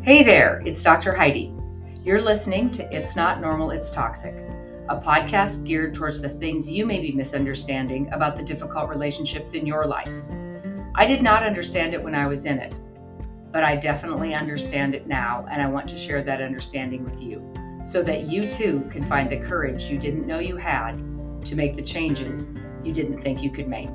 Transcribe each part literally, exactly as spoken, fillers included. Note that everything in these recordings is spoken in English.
Hey there, it's Doctor Heidi. You're listening to It's Not Normal, It's Toxic, a podcast geared towards the things you may be misunderstanding about the difficult relationships in your life. I did not understand it when I was in it, but I definitely understand it now, and I want to share that understanding with you so that you too can find the courage you didn't know you had to make the changes you didn't think you could make.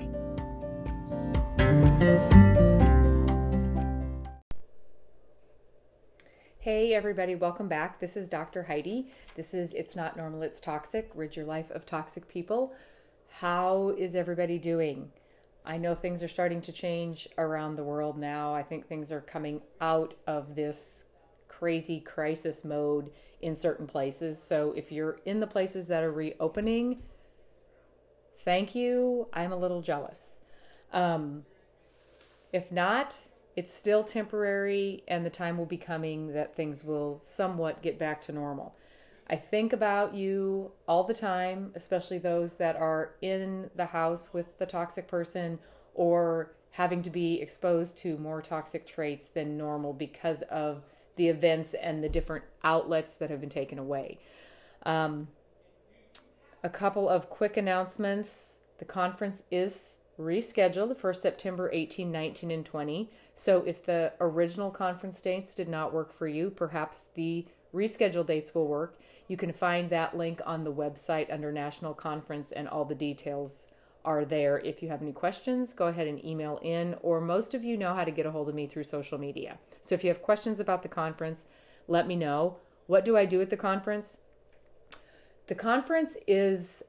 Hey everybody, welcome back. This is Doctor Heidi. This is It's Not Normal, It's Toxic. Rid your life of toxic people. How is everybody doing? I know things are starting to change around the world now. I think things are coming out of this crazy crisis mode in certain places. So if you're in the places that are reopening, thank you. I'm a little jealous. Um, if not, it's still temporary, and the time will be coming that things will somewhat get back to normal. I think about you all the time, especially those that are in the house with the toxic person or having to be exposed to more toxic traits than normal because of the events and the different outlets that have been taken away. Um, a couple of quick announcements. The conference is rescheduled for September eighteenth, nineteenth, and twentieth. So if the original conference dates did not work for you, perhaps the rescheduled dates will work. You can find that link on the website under National Conference, and all the details are there. If you have any questions, go ahead and email in, or most of you know how to get a hold of me through social media. So if you have questions about the conference, let me know. What do I do at the conference? The conference is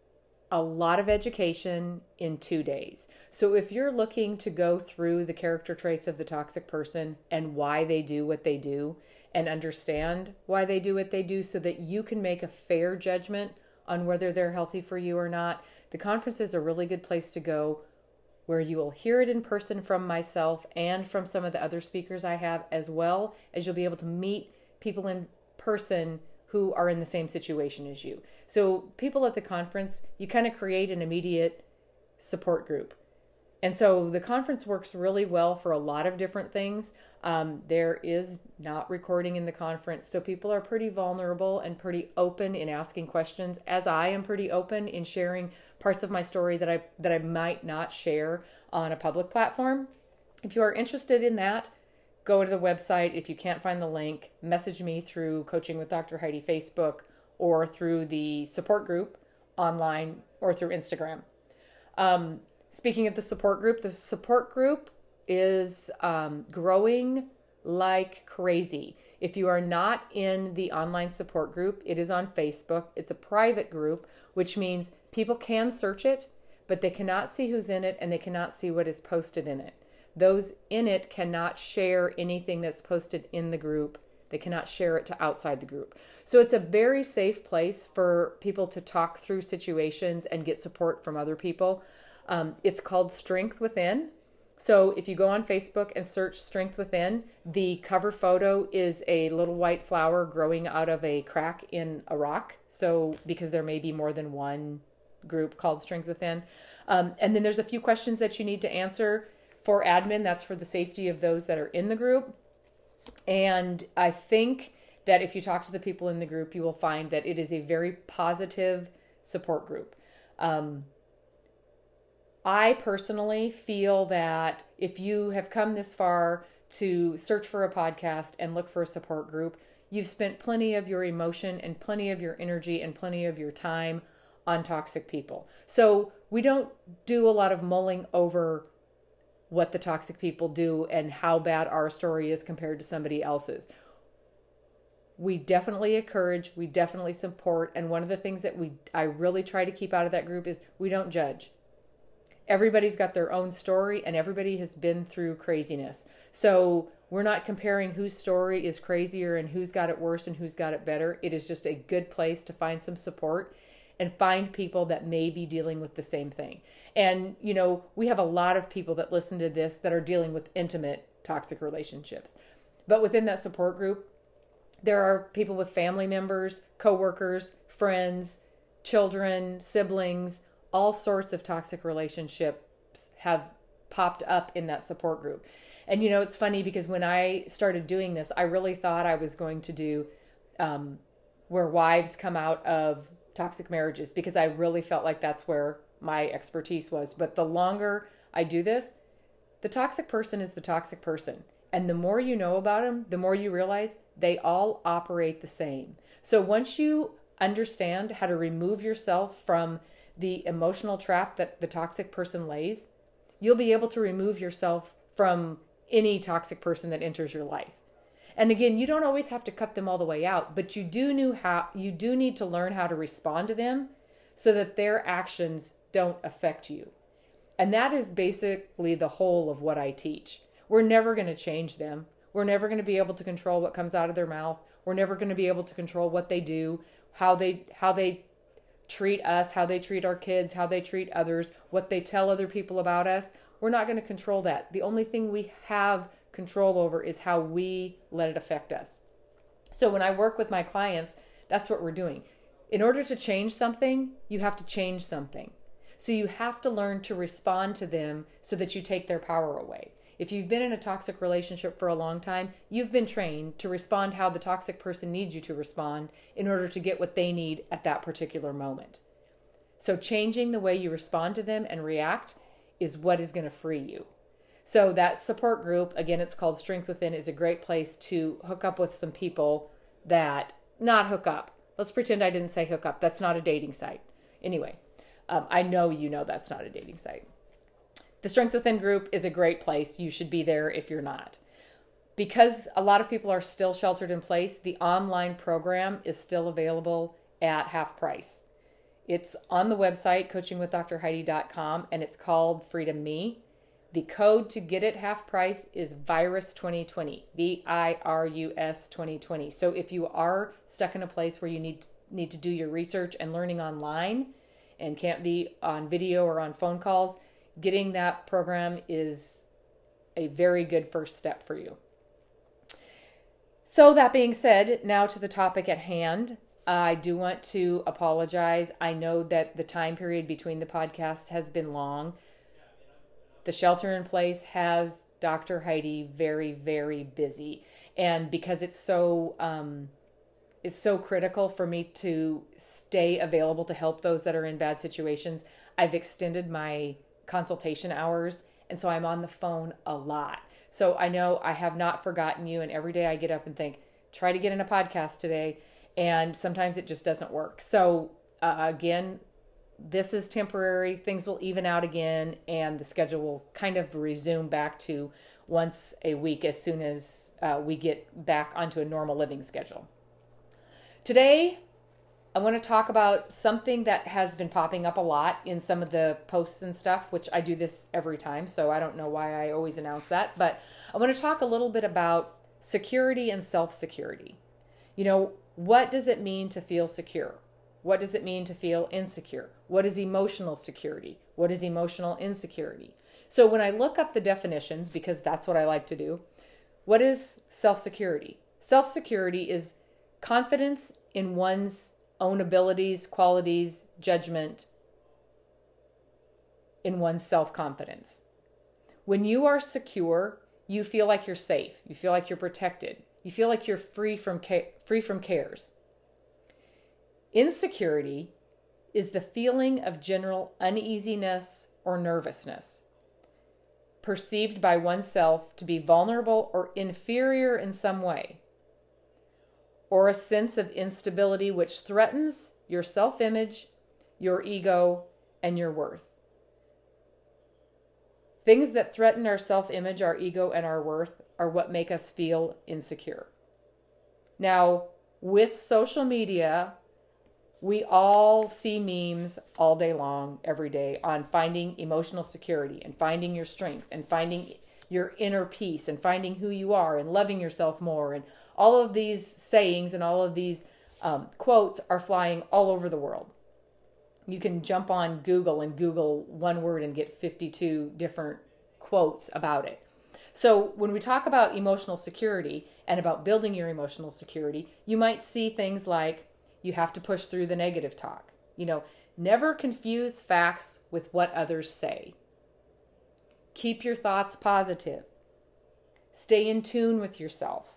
a lot of education in two days. So if you're looking to go through the character traits of the toxic person and why they do what they do and understand why they do what they do so that you can make a fair judgment on whether they're healthy for you or not, the conference is a really good place to go, where you will hear it in person from myself and from some of the other speakers I have, as well as you'll be able to meet people in person who are in the same situation as you. So people at the conference, you kind of create an immediate support group. And so the conference works really well for a lot of different things. Um, there is not recording in the conference, so people are pretty vulnerable and pretty open in asking questions, as I am pretty open in sharing parts of my story that I that I might not share on a public platform. If you are interested in that, go to the website. If you can't find the link, message me through Coaching with Doctor Heidi Facebook, or through the support group online, or through Instagram. Um, speaking of the support group, the support group is um, growing like crazy. If you are not in the online support group, it is on Facebook. It's a private group, which means people can search it, but they cannot see who's in it, and they cannot see what is posted in it. Those in it cannot share anything that's posted in the group. They cannot share it to outside the group. So it's a very safe place for people to talk through situations and get support from other people. Um, it's called Strength Within. So if you go on Facebook and search Strength Within, the cover photo is a little white flower growing out of a crack in a rock. So because there may be more than one group called Strength Within. Um, and then there's a few questions that you need to answer for admin. That's for the safety of those that are in the group. And I think that if you talk to the people in the group, you will find that it is a very positive support group. Um, I personally feel that if you have come this far to search for a podcast and look for a support group, you've spent plenty of your emotion and plenty of your energy and plenty of your time on toxic people. So we don't do a lot of mulling over what the toxic people do and how bad our story is compared to somebody else's. We definitely encourage, we definitely support, and one of the things that we I really try to keep out of that group is we don't judge. Everybody's got their own story, and everybody has been through craziness. So we're not comparing whose story is crazier and who's got it worse and who's got it better. It is just a good place to find some support and find people that may be dealing with the same thing. And, you know, we have a lot of people that listen to this that are dealing with intimate toxic relationships. But within that support group, there are people with family members, coworkers, friends, children, siblings, all sorts of toxic relationships have popped up in that support group. And, you know, it's funny because when I started doing this, I really thought I was going to do um, where wives come out of toxic marriages, because I really felt like that's where my expertise was. But the longer I do this, the toxic person is the toxic person. And the more you know about them, the more you realize they all operate the same. So once you understand how to remove yourself from the emotional trap that the toxic person lays, you'll be able to remove yourself from any toxic person that enters your life. And again, you don't always have to cut them all the way out, but you do know how, you do need to learn how to respond to them so that their actions don't affect you. And that is basically the whole of what I teach. We're never going to change them. We're never going to be able to control what comes out of their mouth. We're never going to be able to control what they do, how they how they treat us, how they treat our kids, how they treat others, what they tell other people about us. We're not going to control that. The only thing we have control over is how we let it affect us. So when I work with my clients, that's what we're doing. In order to change something, you have to change something. So you have to learn to respond to them so that you take their power away. If you've been in a toxic relationship for a long time, you've been trained to respond how the toxic person needs you to respond in order to get what they need at that particular moment. So changing the way you respond to them and react is what is going to free you. So that support group, again, it's called Strength Within, is a great place to hook up with some people that, not hook up. Let's pretend I didn't say hook up. That's not a dating site. Anyway, um, I know you know that's not a dating site. The Strength Within group is a great place. You should be there if you're not. Because a lot of people are still sheltered in place, the online program is still available at half price. It's on the website, coaching with dr heidi dot com, and it's called Freedom Me. The code to get it half price is virus twenty twenty, V I R U S twenty twenty. So if you are stuck in a place where you need need to do your research and learning online and can't be on video or on phone calls, getting that program is a very good first step for you. So that being said, now to the topic at hand. I do want to apologize. I know that the time period between the podcasts has been long. The shelter in place has Doctor Heidi very, very busy. And because it's so um, it's so critical for me to stay available to help those that are in bad situations, I've extended my consultation hours. And so I'm on the phone a lot. So I know I have not forgotten you. And every day I get up and think, try to get in a podcast today. And sometimes it just doesn't work. So uh, again, this is temporary. Things will even out again, and the schedule will kind of resume back to once a week as soon as uh, we get back onto a normal living schedule. Today, I want to talk about something that has been popping up a lot in some of the posts and stuff, which I do this every time, so I don't know why I always announce that. But I want to talk a little bit about security and self-security. You know, what does it mean to feel secure? What does it mean to feel insecure? What is emotional security? What is emotional insecurity? So when I look up the definitions, because that's what I like to do, what is self-security? Self-security is confidence in one's own abilities, qualities, judgment, in one's self-confidence. When you are secure, you feel like you're safe. You feel like you're protected. You feel like you're free from ca- free from cares. Insecurity is the feeling of general uneasiness or nervousness, perceived by oneself to be vulnerable or inferior in some way, or a sense of instability which threatens your self-image, your ego, and your worth. Things that threaten our self-image, our ego, and our worth are what make us feel insecure. Now, with social media, we all see memes all day long, every day, on finding emotional security and finding your strength and finding your inner peace and finding who you are and loving yourself more. And all of these sayings and all of these um, quotes are flying all over the world. You can jump on Google and Google one word and get fifty-two different quotes about it. So when we talk about emotional security and about building your emotional security, you might see things like you have to push through the negative talk. You know, never confuse facts with what others say. Keep your thoughts positive. Stay in tune with yourself.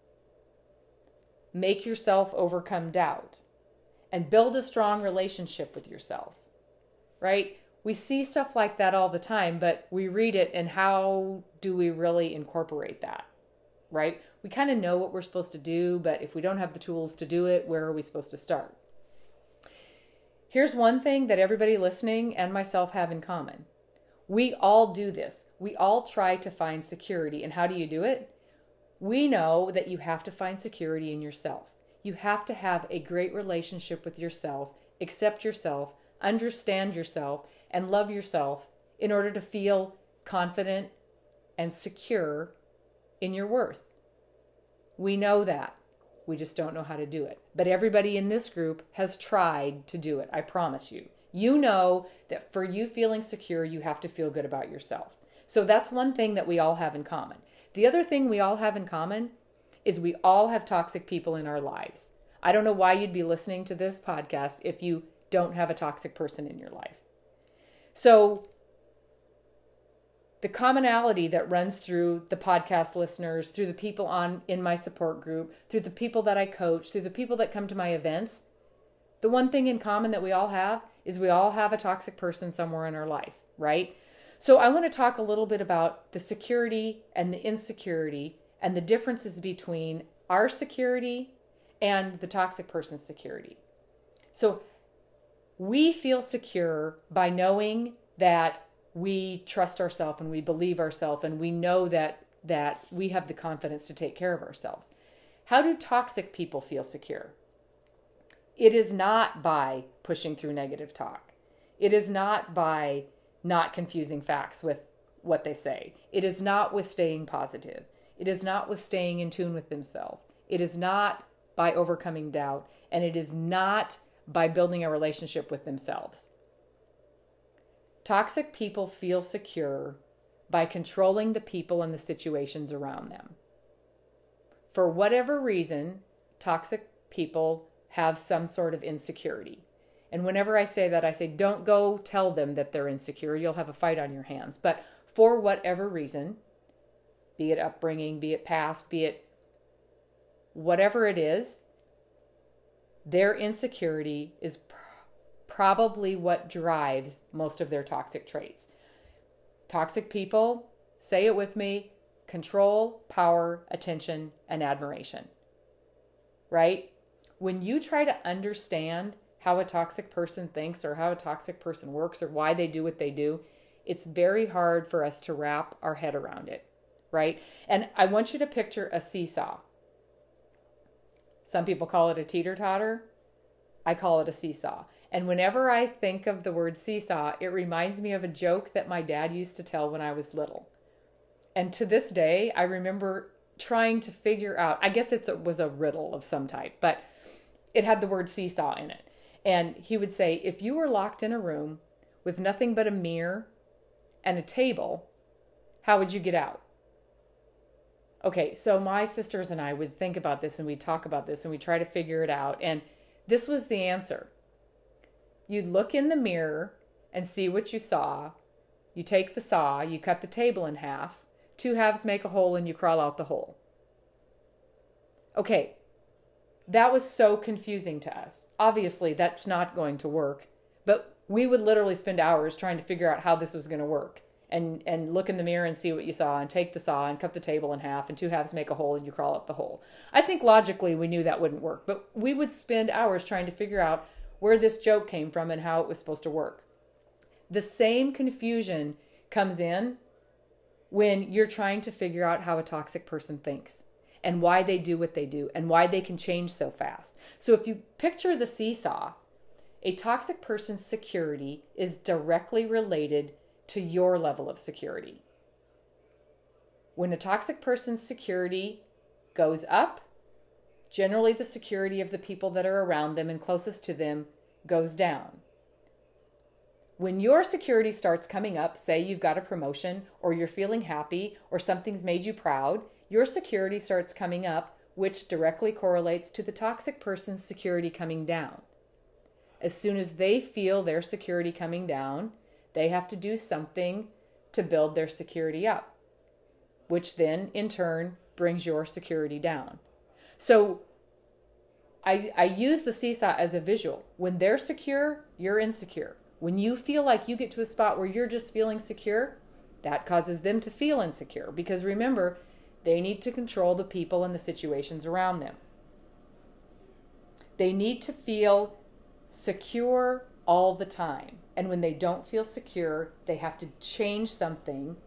Make yourself overcome doubt. And build a strong relationship with yourself. Right? We see stuff like that all the time, but we read it, and how do we really incorporate that? Right? We kind of know what we're supposed to do, but if we don't have the tools to do it, where are we supposed to start? Here's one thing that everybody listening and myself have in common. We all do this. We all try to find security. And how do you do it? We know that you have to find security in yourself. You have to have a great relationship with yourself, accept yourself, understand yourself, and love yourself in order to feel confident and secure in your worth. We know that. We just don't know how to do it. But everybody in this group has tried to do it, I promise you. You know that for you feeling secure, you have to feel good about yourself. So that's one thing that we all have in common. The other thing we all have in common is we all have toxic people in our lives. I don't know why you'd be listening to this podcast if you don't have a toxic person in your life. So the commonality that runs through the podcast listeners, through the people on in my support group, through the people that I coach, through the people that come to my events, the one thing in common that we all have is we all have a toxic person somewhere in our life, right? So I want to talk a little bit about the security and the insecurity and the differences between our security and the toxic person's security. So we feel secure by knowing that we trust ourselves and we believe ourselves and we know that that we have the confidence to take care of ourselves. How do toxic people feel secure? It is not by pushing through negative talk. It is not by not confusing facts with what they say. It is not with staying positive. It is not with staying in tune with themselves. It is not by overcoming doubt. And it is not by building a relationship with themselves. Toxic people feel secure by controlling the people and the situations around them. For whatever reason, toxic people have some sort of insecurity. And whenever I say that, I say, don't go tell them that they're insecure. You'll have a fight on your hands. But for whatever reason, be it upbringing, be it past, be it whatever it is, their insecurity is pr- probably what drives most of their toxic traits. Toxic people, say it with me, control, power, attention, and admiration. Right? When you try to understand how a toxic person thinks or how a toxic person works or why they do what they do, it's very hard for us to wrap our head around it, right? And I want you to picture a seesaw. Some people call it a teeter-totter. I call it a seesaw. And whenever I think of the word seesaw, it reminds me of a joke that my dad used to tell when I was little. And to this day, I remember trying to figure out, I guess it was a riddle of some type, but it had the word seesaw in it. And he would say, if you were locked in a room with nothing but a mirror and a table, how would you get out? Okay, so my sisters and I would think about this and we'd talk about this and we'd try to figure it out. And this was the answer. You'd look in the mirror and see what you saw. You take the saw, you cut the table in half. Two halves make a hole and you crawl out the hole. Okay, that was so confusing to us. Obviously, that's not going to work. But we would literally spend hours trying to figure out how this was going to work. And and look in the mirror and see what you saw and take the saw and cut the table in half and two halves make a hole and you crawl out the hole. I think logically we knew that wouldn't work. But we would spend hours trying to figure out where this joke came from and how it was supposed to work. The same confusion comes in when you're trying to figure out how a toxic person thinks and why they do what they do and why they can change so fast. So if you picture the seesaw, a toxic person's security is directly related to your level of security. When a toxic person's security goes up, generally the security of the people that are around them and closest to them goes down. When your security starts coming up, say you've got a promotion or you're feeling happy or something's made you proud, your security starts coming up, which directly correlates to the toxic person's security coming down. As soon as they feel their security coming down, they have to do something to build their security up, which then in turn brings your security down. So I, I use the seesaw as a visual. When they're secure, you're insecure. When you feel like you get to a spot where you're just feeling secure, that causes them to feel insecure. Because remember, they need to control the people and the situations around them. They need to feel secure all the time. And when they don't feel secure, they have to change something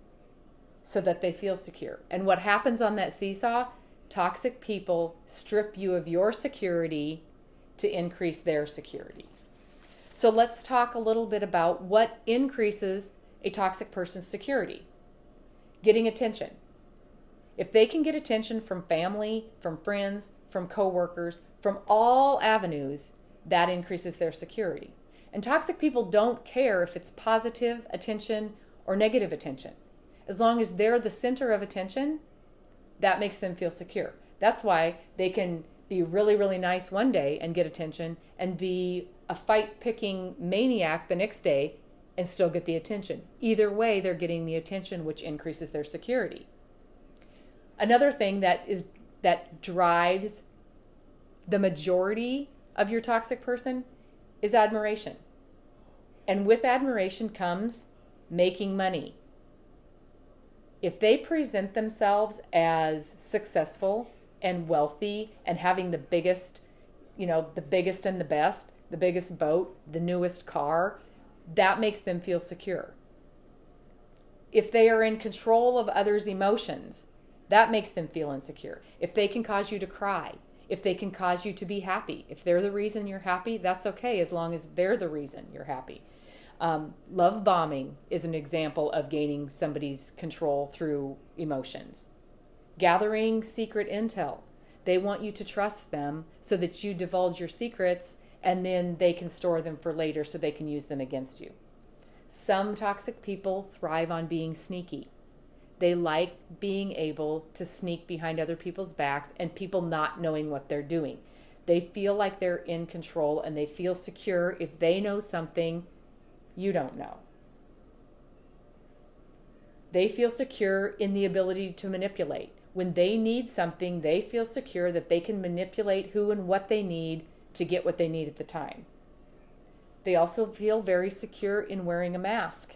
so that they feel secure. And what happens on that seesaw? Toxic people strip you of your security to increase their security. So let's talk a little bit about what increases a toxic person's security. Getting attention. If they can get attention from family, from friends, from coworkers, from all avenues, that increases their security. And toxic people don't care if it's positive attention or negative attention. As long as they're the center of attention, that makes them feel secure. That's why they can be really, really nice one day and get attention, and be a fight-picking maniac the next day and still get the attention. Either way, they're getting the attention, which increases their security. Another thing that is that drives the majority of your toxic person is admiration. And with admiration comes making money. If they present themselves as successful and wealthy and having the biggest, you know, the biggest and the best, the biggest boat, the newest car, that makes them feel secure. If they are in control of others' emotions, that makes them feel insecure. If they can cause you to cry, if they can cause you to be happy, if they're the reason you're happy, that's okay as long as they're the reason you're happy. Um, love bombing is an example of gaining somebody's control through emotions. Gathering secret intel. They want you to trust them so that you divulge your secrets, and then they can store them for later so they can use them against you. Some toxic people thrive on being sneaky. They like being able to sneak behind other people's backs and people not knowing what they're doing. They feel like they're in control, and they feel secure if they know something you don't know. They feel secure in the ability to manipulate. When they need something, they feel secure that they can manipulate who and what they need to get what they need at the time. They also feel very secure in wearing a mask.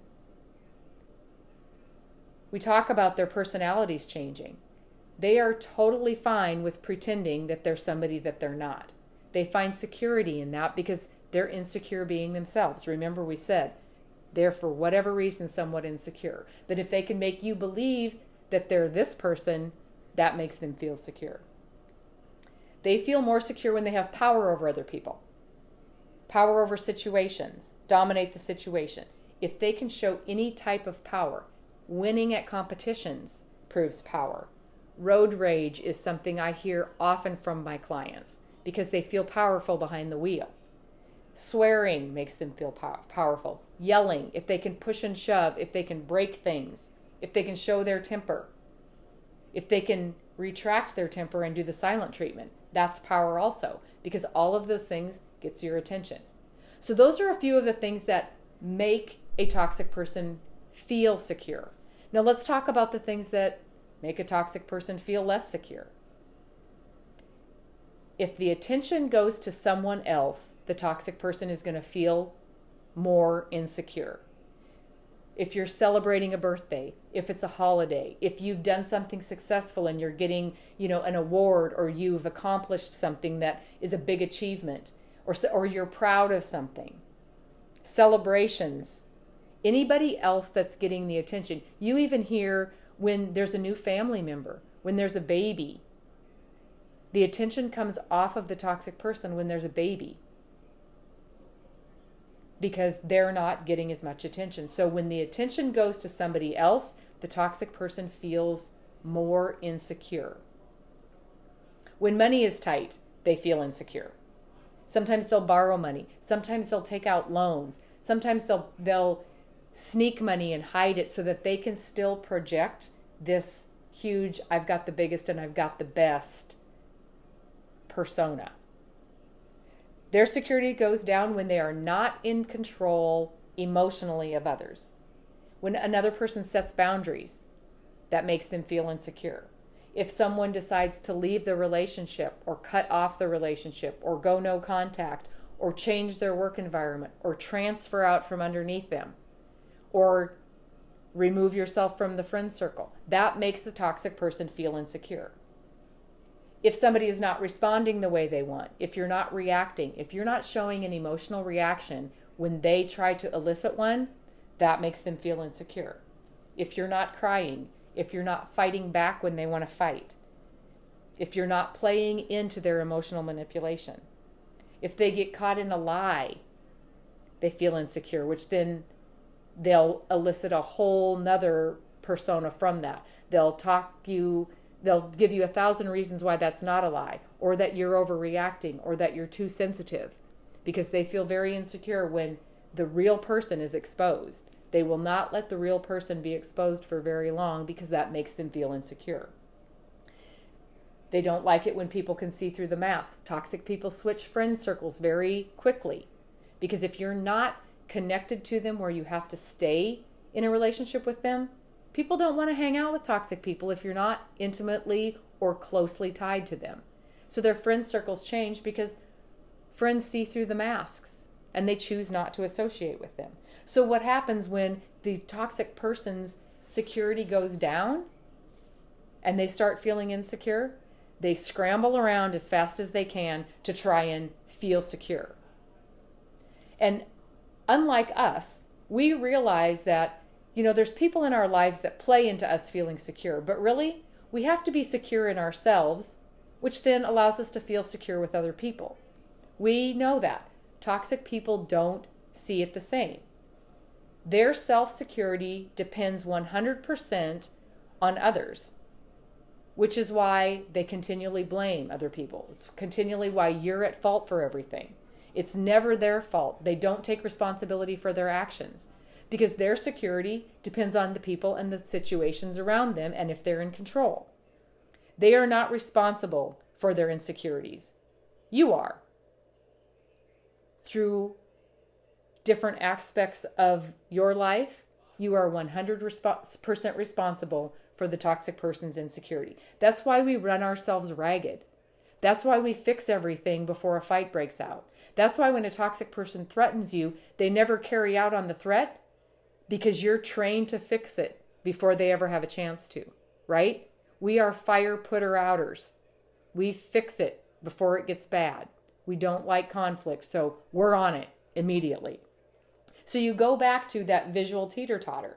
We talk about their personalities changing. They are totally fine with pretending that they're somebody that they're not. They find security in that because they're insecure being themselves. Remember, we said they're, for whatever reason, somewhat insecure. But if they can make you believe that they're this person, that makes them feel secure. They feel more secure when they have power over other people. Power over situations. Dominate the situation. If they can show any type of power, winning at competitions proves power. Road rage is something I hear often from my clients because they feel powerful behind the wheel. Swearing makes them feel pow- powerful. Yelling, if they can push and shove, if they can break things, if they can show their temper, if they can retract their temper and do the silent treatment, that's power also, because all of those things gets your attention. So those are a few of the things that make a toxic person feel secure. Now let's talk about the things that make a toxic person feel less secure. If the attention goes to someone else, the toxic person is going to feel more insecure. If you're celebrating a birthday, if it's a holiday, if you've done something successful and you're getting, you know, an award, or you've accomplished something that is a big achievement, or or you're proud of something. Celebrations. Anybody else that's getting the attention. You even hear when there's a new family member, when there's a baby. The attention comes off of the toxic person when there's a baby, because they're not getting as much attention. So when the attention goes to somebody else, the toxic person feels more insecure. When money is tight, they feel insecure. Sometimes they'll borrow money. Sometimes they'll take out loans. Sometimes they'll they'll sneak money and hide it so that they can still project this huge, I've got the biggest and I've got the best persona. Their security goes down when they are not in control emotionally of others. When another person sets boundaries, that makes them feel insecure. If someone decides to leave the relationship or cut off the relationship or go no contact or change their work environment or transfer out from underneath them or remove yourself from the friend circle, that makes the toxic person feel insecure. If somebody is not responding the way they want, if you're not reacting, if you're not showing an emotional reaction when they try to elicit one, that makes them feel insecure. If you're not crying, if you're not fighting back when they want to fight, if you're not playing into their emotional manipulation, if they get caught in a lie, they feel insecure, which then they'll elicit a whole nother persona from that. They'll talk you, they'll give you a thousand reasons why that's not a lie, or that you're overreacting, or that you're too sensitive, because they feel very insecure when the real person is exposed. They will not let the real person be exposed for very long because that makes them feel insecure. They don't like it when people can see through the mask. Toxic people switch friend circles very quickly because if you're not connected to them where you have to stay in a relationship with them, people don't want to hang out with toxic people if you're not intimately or closely tied to them. So their friend circles change because friends see through the masks and they choose not to associate with them. So what happens when the toxic person's security goes down and they start feeling insecure? They scramble around as fast as they can to try and feel secure. And unlike us, we realize that, you know, there's people in our lives that play into us feeling secure, but really we have to be secure in ourselves, which then allows us to feel secure with other people. We know that. Toxic people don't see it the same. Their self-security depends one hundred percent on others, which is why they continually blame other people. It's continually why you're at fault for everything. It's never their fault. They don't take responsibility for their actions because their security depends on the people and the situations around them and if they're in control. They are not responsible for their insecurities. You are. Through different aspects of your life, you are one hundred percent responsible for the toxic person's insecurity. That's why we run ourselves ragged. That's why we fix everything before a fight breaks out. That's why when a toxic person threatens you, they never carry out on the threat because you're trained to fix it before they ever have a chance to, right? We are fire putter outers. We fix it before it gets bad. We don't like conflict, so we're on it immediately. So you go back to that visual teeter-totter.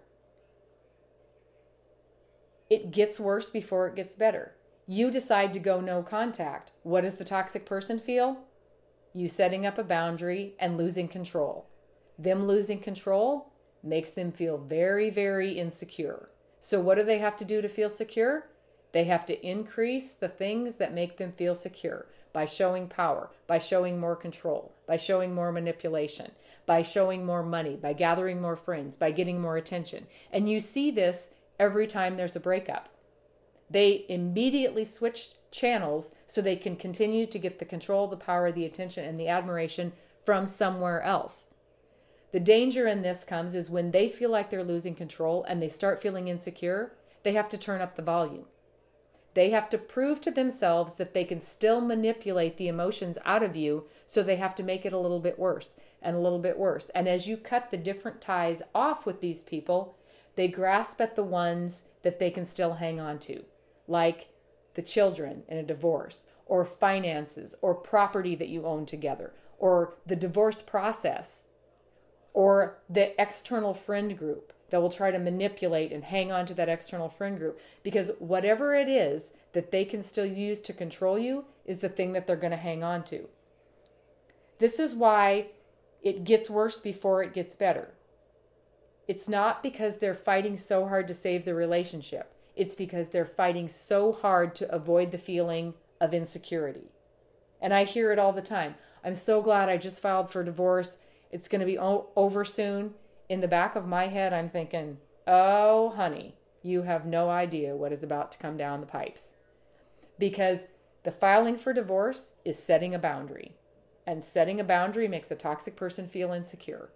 It gets worse before it gets better. You decide to go no contact. What does the toxic person feel? You setting up a boundary and losing control. Them losing control makes them feel very, very insecure. So what do they have to do to feel secure? They have to increase the things that make them feel secure by showing power, by showing more control, by showing more manipulation, by showing more money, by gathering more friends, by getting more attention. And you see this every time there's a breakup. They immediately switch channels so they can continue to get the control, the power, the attention, and the admiration from somewhere else. The danger in this comes is when they feel like they're losing control and they start feeling insecure, they have to turn up the volume. They have to prove to themselves that they can still manipulate the emotions out of you, so they have to make it a little bit worse and a little bit worse. And as you cut the different ties off with these people, they grasp at the ones that they can still hang on to, like the children in a divorce, or finances, or property that you own together, or the divorce process, or the external friend group that will try to manipulate and hang on to that external friend group. Because whatever it is that they can still use to control you is the thing that they're going to hang on to. This is why it gets worse before it gets better. It's not because they're fighting so hard to save the relationship. It's because they're fighting so hard to avoid the feeling of insecurity. And I hear it all the time. I'm so glad I just filed for divorce. It's going to be o- over soon. In the back of my head, I'm thinking, oh, honey, you have no idea what is about to come down the pipes. Because the filing for divorce is setting a boundary. And setting a boundary makes a toxic person feel insecure.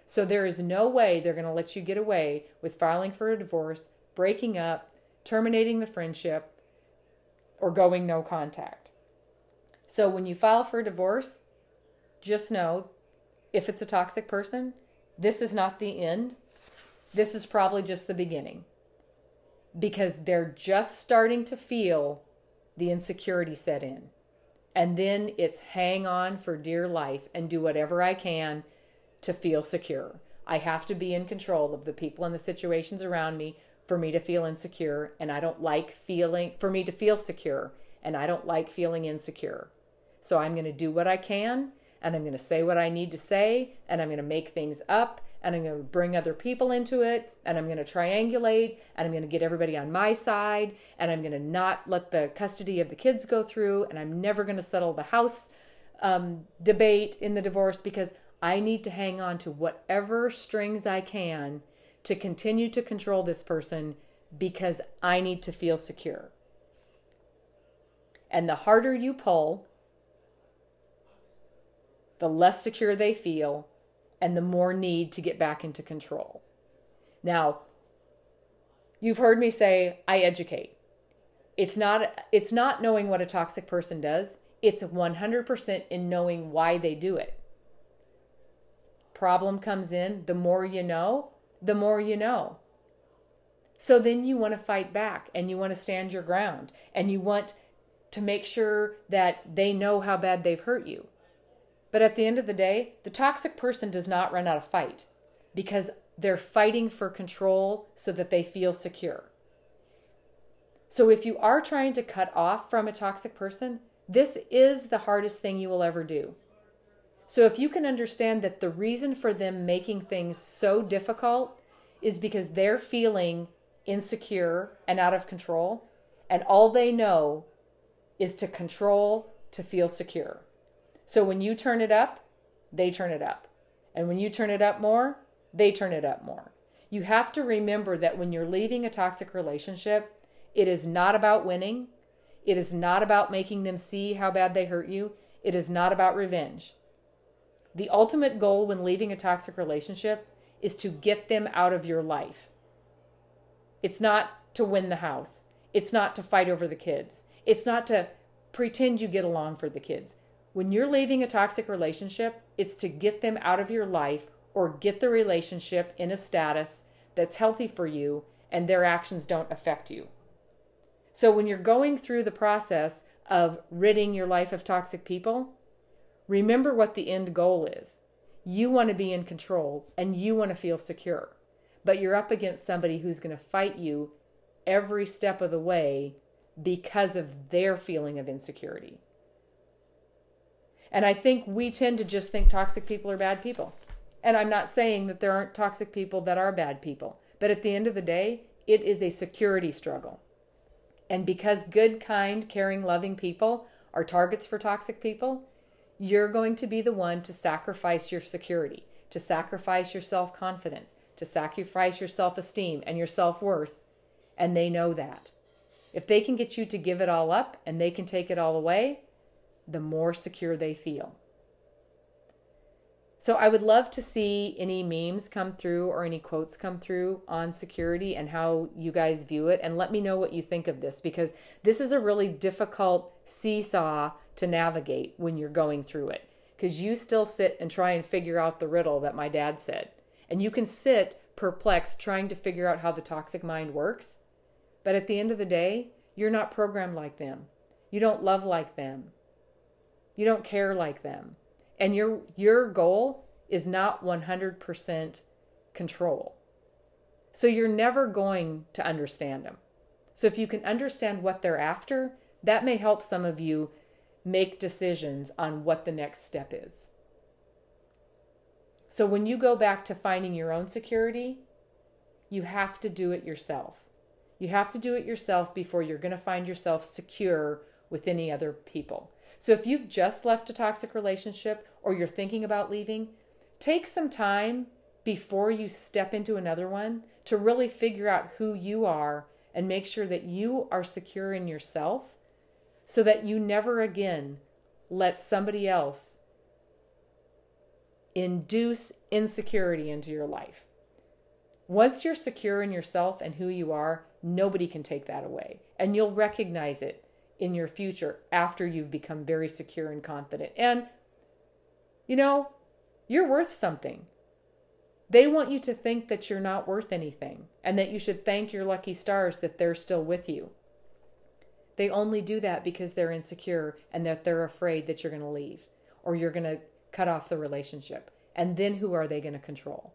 So there is no way they're going to let you get away with filing for a divorce, breaking up, terminating the friendship, or going no contact. So when you file for a divorce, just know, if it's a toxic person, this is not the end. This is probably just the beginning. Because they're just starting to feel the insecurity set in. And then it's hang on for dear life and do whatever I can to feel secure. I have to be in control of the people and the situations around me for me to feel insecure. And I don't like feeling, for me to feel secure. And I don't like feeling insecure. So I'm going to do what I can. And I'm going to say what I need to say. And I'm going to make things up. And I'm going to bring other people into it, and I'm going to triangulate, and I'm going to get everybody on my side, and I'm going to not let the custody of the kids go through, and I'm never going to settle the house um, debate in the divorce, because I need to hang on to whatever strings I can to continue to control this person, because I need to feel secure. And the harder you pull, the less secure they feel, and the more need to get back into control. Now, you've heard me say, I educate. It's not, it's not knowing what a toxic person does. It's one hundred percent in knowing why they do it. Problem comes in, the more you know, the more you know. So then you want to fight back, and you want to stand your ground, and you want to make sure that they know how bad they've hurt you. But at the end of the day, the toxic person does not run out of fight, because they're fighting for control so that they feel secure. So if you are trying to cut off from a toxic person, this is the hardest thing you will ever do. So if you can understand that the reason for them making things so difficult is because they're feeling insecure and out of control, and all they know is to control, to feel secure. So when you turn it up, they turn it up. And when you turn it up more, they turn it up more. You have to remember that when you're leaving a toxic relationship, it is not about winning. It is not about making them see how bad they hurt you. It is not about revenge. The ultimate goal when leaving a toxic relationship is to get them out of your life. It's not to win the house. It's not to fight over the kids. It's not to pretend you get along for the kids. When you're leaving a toxic relationship, it's to get them out of your life or get the relationship in a status that's healthy for you and their actions don't affect you. So when you're going through the process of ridding your life of toxic people, remember what the end goal is. You want to be in control and you want to feel secure, but you're up against somebody who's going to fight you every step of the way because of their feeling of insecurity. And I think we tend to just think toxic people are bad people. And I'm not saying that there aren't toxic people that are bad people. But at the end of the day, it is a security struggle. And because good, kind, caring, loving people are targets for toxic people, you're going to be the one to sacrifice your security, to sacrifice your self-confidence, to sacrifice your self-esteem and your self-worth. And they know that. If they can get you to give it all up and they can take it all away, the more secure they feel. So I would love to see any memes come through or any quotes come through on security and how you guys view it. And let me know what you think of this, because this is a really difficult seesaw to navigate when you're going through it. Because you still sit and try and figure out the riddle that my dad said. And you can sit perplexed trying to figure out how the toxic mind works. But at the end of the day, you're not programmed like them. You don't love like them. You don't care like them. And your your goal is not one hundred percent control. So you're never going to understand them. So if you can understand what they're after, that may help some of you make decisions on what the next step is. So when you go back to finding your own security, you have to do it yourself. You have to do it yourself before you're going to find yourself secure with any other people. So if you've just left a toxic relationship or you're thinking about leaving, take some time before you step into another one to really figure out who you are and make sure that you are secure in yourself so that you never again let somebody else induce insecurity into your life. Once you're secure in yourself and who you are, nobody can take that away. And you'll recognize it in your future after you've become very secure and confident. And, you know, you're worth something. They want you to think that you're not worth anything and that you should thank your lucky stars that they're still with you. They only do that because they're insecure and that they're afraid that you're going to leave or you're going to cut off the relationship. And then who are they going to control?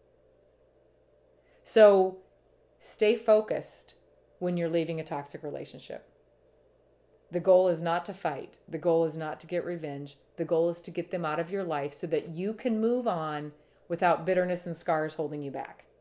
So stay focused when you're leaving a toxic relationship. The goal is not to fight. The goal is not to get revenge. The goal is to get them out of your life so that you can move on without bitterness and scars holding you back.